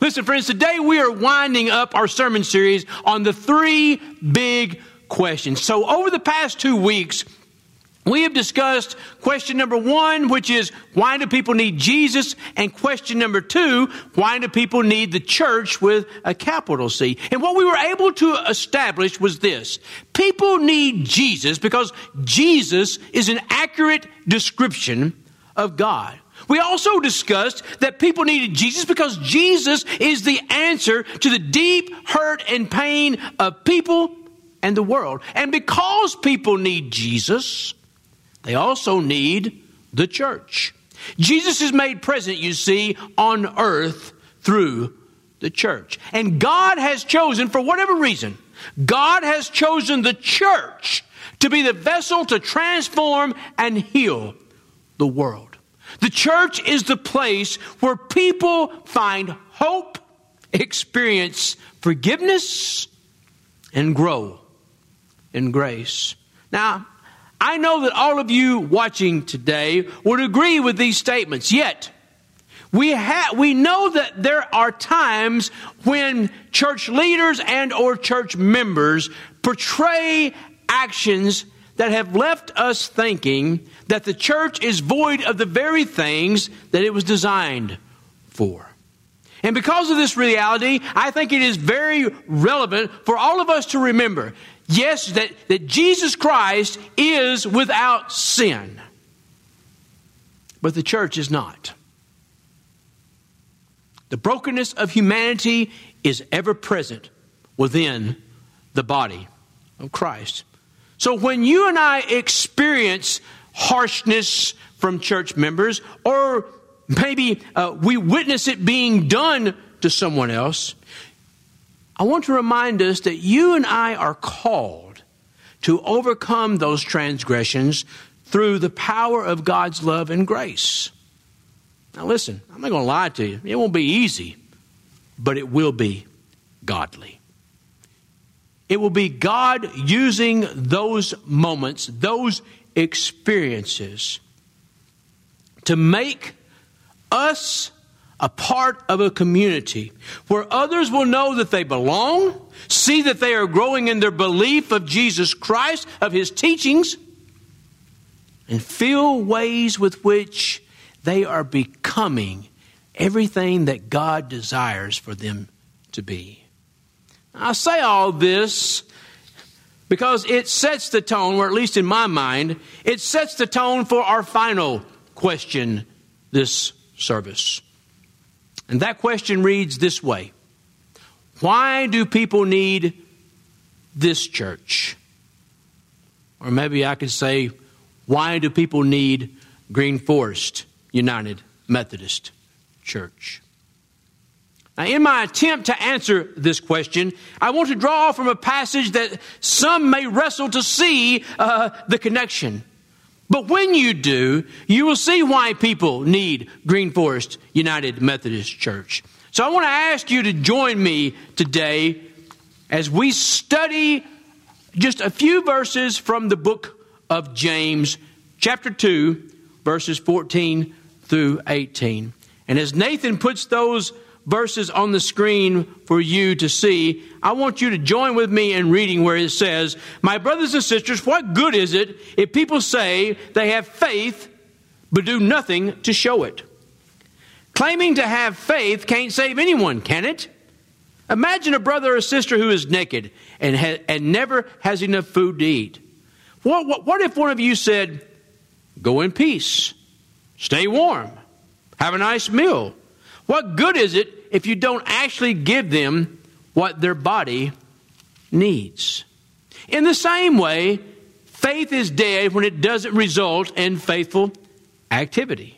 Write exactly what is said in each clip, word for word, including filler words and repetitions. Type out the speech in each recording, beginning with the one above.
Listen, friends, today we are winding up our sermon series on the three big questions. So over the past two weeks, we have discussed question number one, which is, why do people need Jesus? And question number two, why do people need the church with a capital C? And what we were able to establish was this. People need Jesus because Jesus is an accurate description of God. We also discussed that people needed Jesus because Jesus is the answer to the deep hurt and pain of people and the world. And because people need Jesus, they also need the church. Jesus is made present, you see, on earth through the church. And God has chosen, for whatever reason, God has chosen the church to be the vessel to transform and heal the world. The church is the place where people find hope, experience forgiveness, and grow in grace. Now, I know that all of you watching today would agree with these statements. Yet, we have we know that there are times when church leaders and or church members portray actions that have left us thinking that the church is void of the very things that it was designed for. And because of this reality, I think it is very relevant for all of us to remember, yes, that, that Jesus Christ is without sin. But the church is not. The brokenness of humanity is ever present within the body of Christ. So when you and I experience harshness from church members, or maybe uh, we witness it being done to someone else, I want to remind us that you and I are called to overcome those transgressions through the power of God's love and grace. Now listen, I'm not going to lie to you. It won't be easy, but it will be godly. It will be God using those moments, those experiences, to make us a part of a community where others will know that they belong, see that they are growing in their belief of Jesus Christ, of His teachings, and feel ways with which they are becoming everything that God desires for them to be. I say all this because it sets the tone, or at least in my mind, it sets the tone for our final question this service. And that question reads this way: why do people need this church? Or maybe I could say, why do people need Green Forest United Methodist Church? Now, in my attempt to answer this question, I want to draw from a passage that some may wrestle to see uh, the connection. But when you do, you will see why people need Green Forest United Methodist Church. So I want to ask you to join me today as we study just a few verses from the book of James, chapter two, verses fourteen through eighteen. And as Nathan puts those verses on the screen for you to see, I want you to join with me in reading where it says, "My brothers and sisters, what good is it if people say they have faith but do nothing to show it? Claiming to have faith can't save anyone, can it? Imagine a brother or sister who is naked and, ha- and never has enough food to eat. What, what, what if one of you said, 'Go in peace, stay warm, have a nice meal'? What good is it if you don't actually give them what their body needs? In the same way, faith is dead when it doesn't result in faithful activity.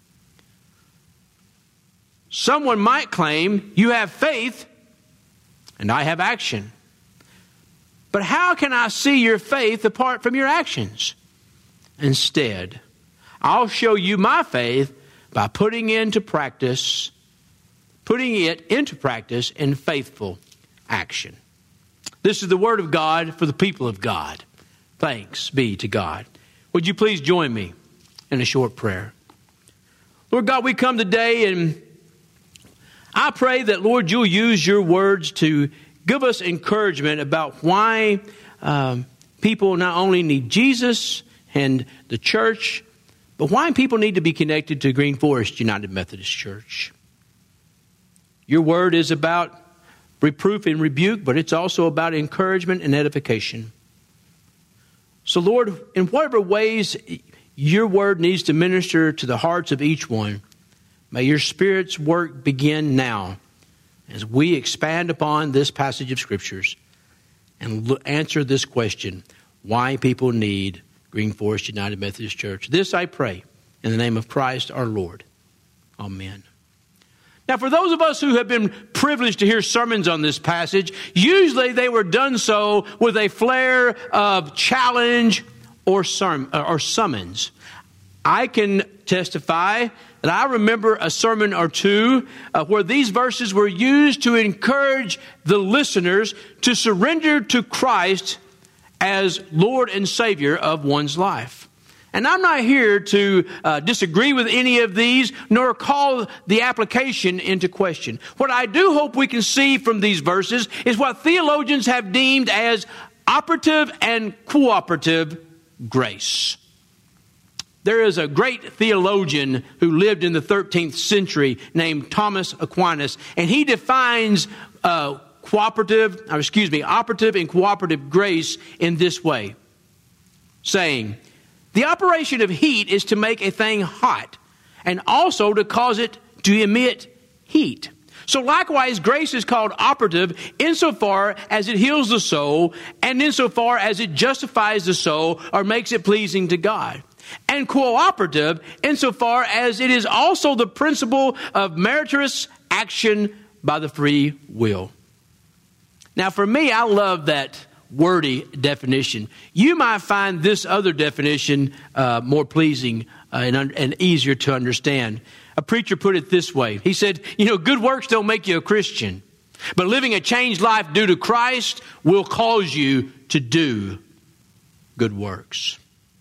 Someone might claim, you have faith and I have action. But how can I see your faith apart from your actions? Instead, I'll show you my faith by putting into practice, putting it into practice in faithful action." This is the word of God for the people of God. Thanks be to God. Would you please join me in a short prayer? Lord God, we come today and I pray that, Lord, you'll use your words to give us encouragement about why um, people not only need Jesus and the church, but why people need to be connected to Green Forest United Methodist Church. Your word is about reproof and rebuke, but it's also about encouragement and edification. So, Lord, in whatever ways your word needs to minister to the hearts of each one, may your Spirit's work begin now as we expand upon this passage of Scriptures and lo- answer this question, why people need Green Forest United Methodist Church. This I pray in the name of Christ our Lord. Amen. Now, for those of us who have been privileged to hear sermons on this passage, usually they were done so with a flair of challenge or, sermon, or summons. I can testify that I remember a sermon or two uh, where these verses were used to encourage the listeners to surrender to Christ as Lord and Savior of one's life. And I'm not here to uh, disagree with any of these, nor call the application into question. What I do hope we can see from these verses is what theologians have deemed as operative and cooperative grace. There is a great theologian who lived in the thirteenth century named Thomas Aquinas, and he defines uh, cooperative, or excuse me, operative and cooperative grace in this way, saying, the operation of heat is to make a thing hot and also to cause it to emit heat. So likewise, grace is called operative insofar as it heals the soul and insofar as it justifies the soul or makes it pleasing to God. And cooperative insofar as it is also the principle of meritorious action by the free will. Now for me, I love that wordy definition. You might find this other definition uh, more pleasing uh, and, un- and easier to understand. A preacher put it this way. He said, you know, good works don't make you a Christian, but living a changed life due to Christ will cause you to do good works.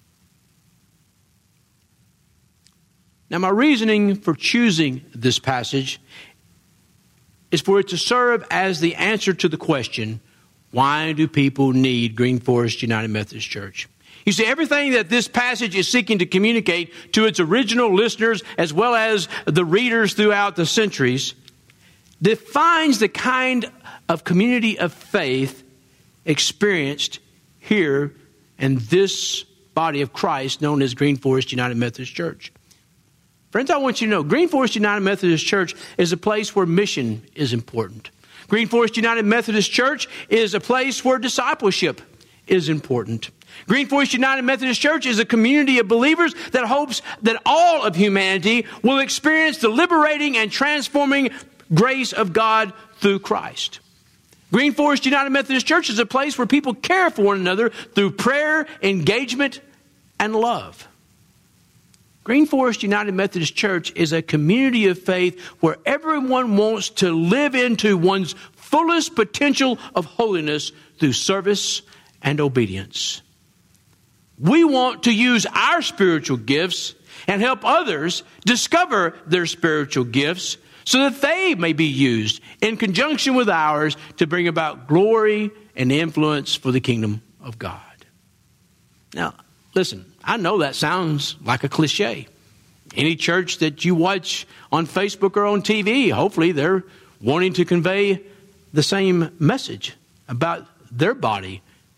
Now, my reasoning for choosing this passage is for it to serve as the answer to the question, why do people need Green Forest United Methodist Church? You see, everything that this passage is seeking to communicate to its original listeners as well as the readers throughout the centuries defines the kind of community of faith experienced here in this body of Christ known as Green Forest United Methodist Church. Friends, I want you to know, Green Forest United Methodist Church is a place where mission is important. Green Forest United Methodist Church is a place where discipleship is important. Green Forest United Methodist Church is a community of believers that hopes that all of humanity will experience the liberating and transforming grace of God through Christ. Green Forest United Methodist Church is a place where people care for one another through prayer, engagement, and love. Green Forest United Methodist Church is a community of faith where everyone wants to live into one's fullest potential of holiness through service and obedience. We want to use our spiritual gifts and help others discover their spiritual gifts so that they may be used in conjunction with ours to bring about glory and influence for the kingdom of God. Now, listen, I know that sounds like a cliche. Any church that you watch on Facebook or on T V, hopefully they're wanting to convey the same message about their body.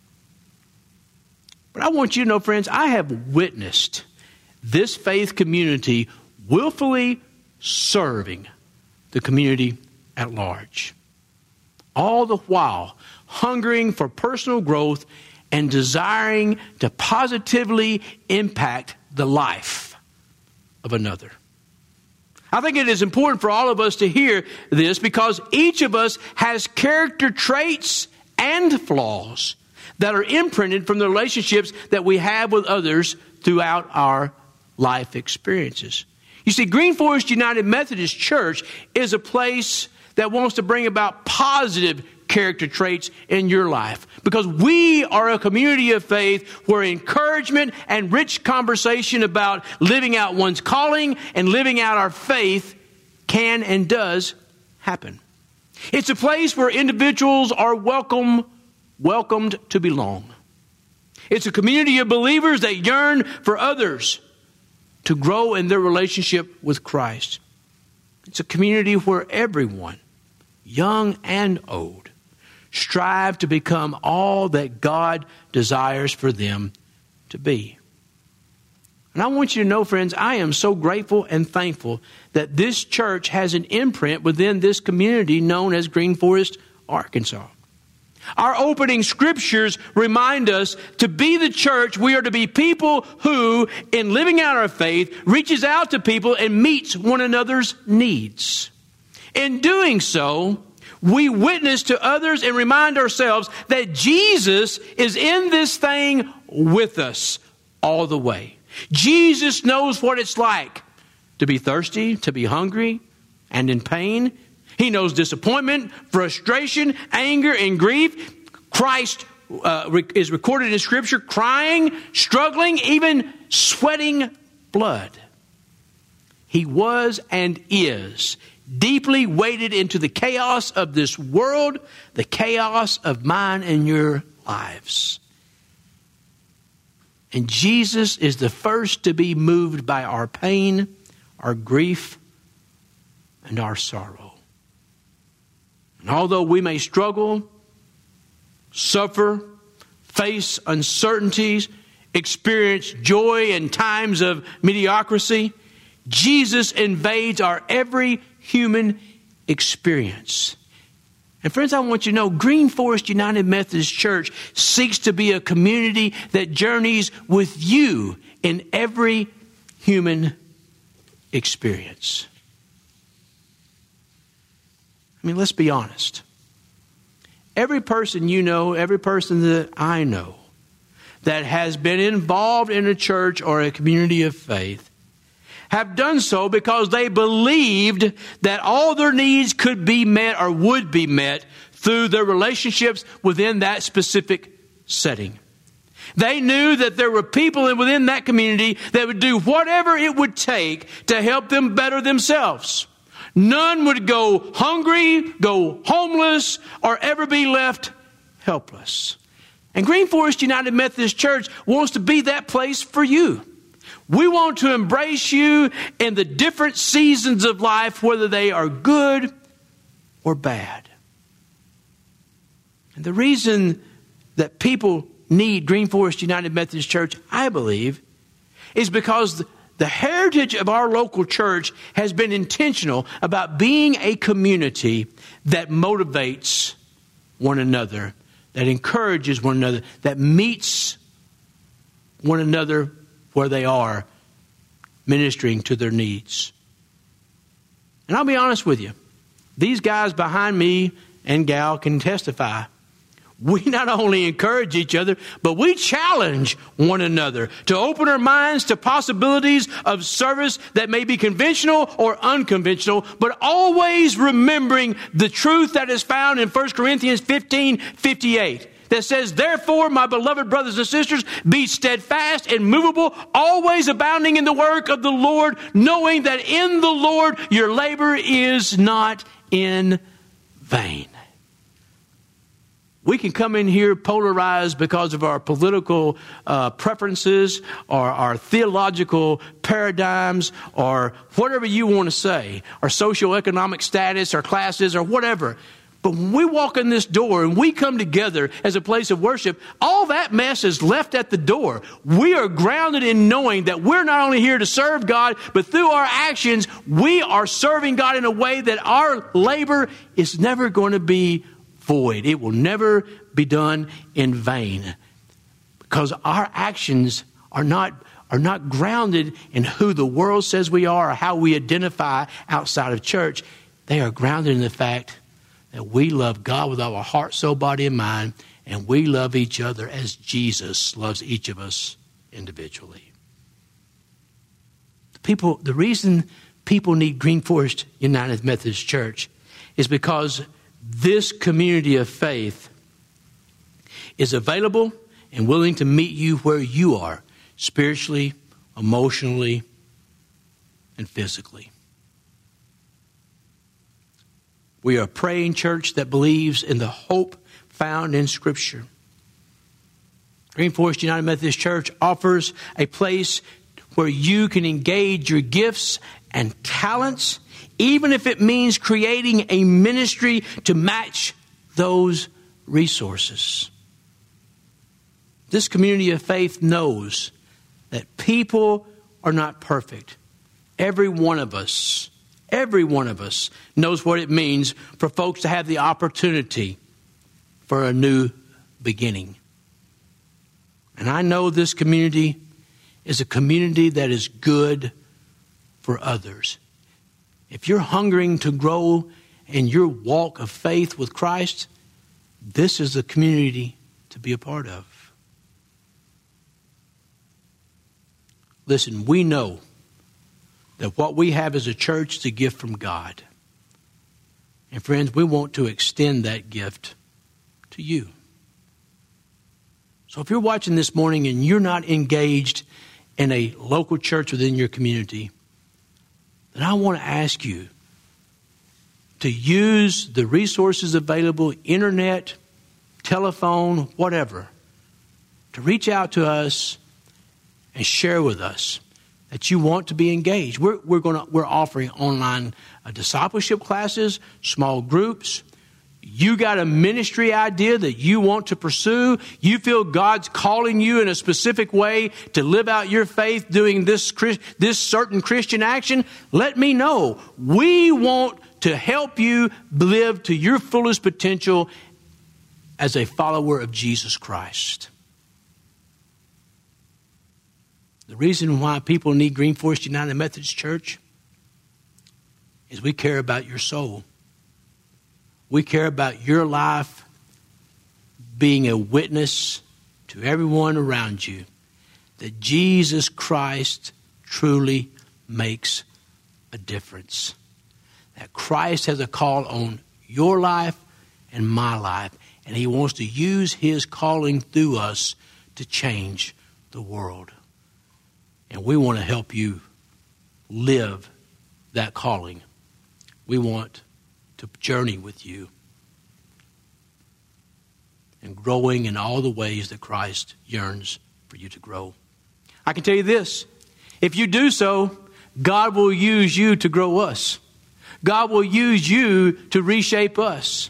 But I want you to know, friends, I have witnessed this faith community willfully serving the community at large, all the while hungering for personal growth and desiring to positively impact the life of another. I think it is important for all of us to hear this because each of us has character traits and flaws that are imprinted from the relationships that we have with others throughout our life experiences. You see, Green Forest United Methodist Church is a place that wants to bring about positive character traits in your life because we are a community of faith where encouragement and rich conversation about living out one's calling and living out our faith can and does happen. It's a place where individuals are welcome, welcomed to belong. It's a community of believers that yearn for others to grow in their relationship with Christ. It's a community where everyone, young and old, strive to become all that God desires for them to be. And I want you to know, friends, I am so grateful and thankful that this church has an imprint within this community known as Green Forest, Arkansas. Our opening scriptures remind us to be the church, we are to be people who, in living out our faith, reaches out to people and meets one another's needs. In doing so, we witness to others and remind ourselves that Jesus is in this thing with us all the way. Jesus knows what it's like to be thirsty, to be hungry, and in pain. He knows disappointment, frustration, anger, and grief. Christ uh, is recorded in Scripture crying, struggling, even sweating blood. He was and is deeply weighted into the chaos of this world, the chaos of mine and your lives. And Jesus is the first to be moved by our pain, our grief, and our sorrow. And although we may struggle, suffer, face uncertainties, experience joy in times of mediocrity, Jesus invades our every human experience. And friends, I want you to know, Green Forest United Methodist Church seeks to be a community that journeys with you in every human experience. I mean, let's be honest. Every person you know, every person that I know that has been involved in a church or a community of faith have done so because they believed that all their needs could be met or would be met through their relationships within that specific setting. They knew that there were people within that community that would do whatever it would take to help them better themselves. None would go hungry, go homeless, or ever be left helpless. And Green Forest United Methodist Church wants to be that place for you. We want to embrace you in the different seasons of life, whether they are good or bad. And the reason that people need Green Forest United Methodist Church, I believe, is because the heritage of our local church has been intentional about being a community that motivates one another, that encourages one another, that meets one another where they are, ministering to their needs. And I'll be honest with you, these guys behind me and gal can testify. We not only encourage each other, but we challenge one another to open our minds to possibilities of service that may be conventional or unconventional, but always remembering the truth that is found in First Corinthians fifteen fifty-eight. That says, therefore, my beloved brothers and sisters, be steadfast and movable, always abounding in the work of the Lord, knowing that in the Lord your labor is not in vain. We can come in here polarized because of our political uh, preferences or our theological paradigms or whatever you want to say, our socioeconomic status or classes or whatever. But when we walk in this door and we come together as a place of worship, all that mess is left at the door. We are grounded in knowing that we're not only here to serve God, but through our actions, we are serving God in a way that our labor is never going to be void. It will never be done in vain. Because our actions are not, are not grounded in who the world says we are or how we identify outside of church. They are grounded in the fact that we love God with all our heart, soul, body, and mind, and we love each other as Jesus loves each of us individually. People, the reason people need Green Forest United Methodist Church is because this community of faith is available and willing to meet you where you are, spiritually, emotionally, and physically. We are a praying church that believes in the hope found in Scripture. Green Forest United Methodist Church offers a place where you can engage your gifts and talents, even if it means creating a ministry to match those resources. This community of faith knows that people are not perfect. Every one of us, every one of us knows what it means for folks to have the opportunity for a new beginning. And I know this community is a community that is good for others. If you're hungering to grow in your walk of faith with Christ, this is the community to be a part of. Listen, we know that what we have as a church is a gift from God. And friends, we want to extend that gift to you. So if you're watching this morning and you're not engaged in a local church within your community, then I want to ask you to use the resources available, internet, telephone, whatever, to reach out to us and share with us that you want to be engaged. We're, we're going to, we're offering online uh, discipleship classes, small groups. You got a ministry idea that you want to pursue. You feel God's calling you in a specific way to live out your faith doing this, this certain Christian action. Let me know. We want to help you live to your fullest potential as a follower of Jesus Christ. The reason why people need Green Forest United Methodist Church is we care about your soul. We care about your life being a witness to everyone around you that Jesus Christ truly makes a difference. That Christ has a call on your life and my life, and He wants to use His calling through us to change the world. And we want to help you live that calling. We want to journey with you and growing in all the ways that Christ yearns for you to grow. I can tell you this, if you do so, God will use you to grow us. God will use you to reshape us.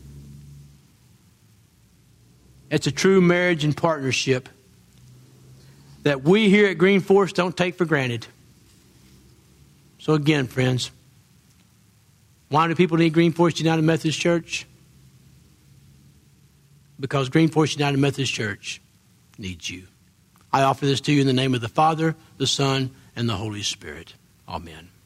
It's a true marriage and partnership that we here at Green Forest don't take for granted. So again, friends, why do people need Green Forest United Methodist Church? Because Green Forest United Methodist Church needs you. I offer this to you in the name of the Father, the Son, and the Holy Spirit. Amen.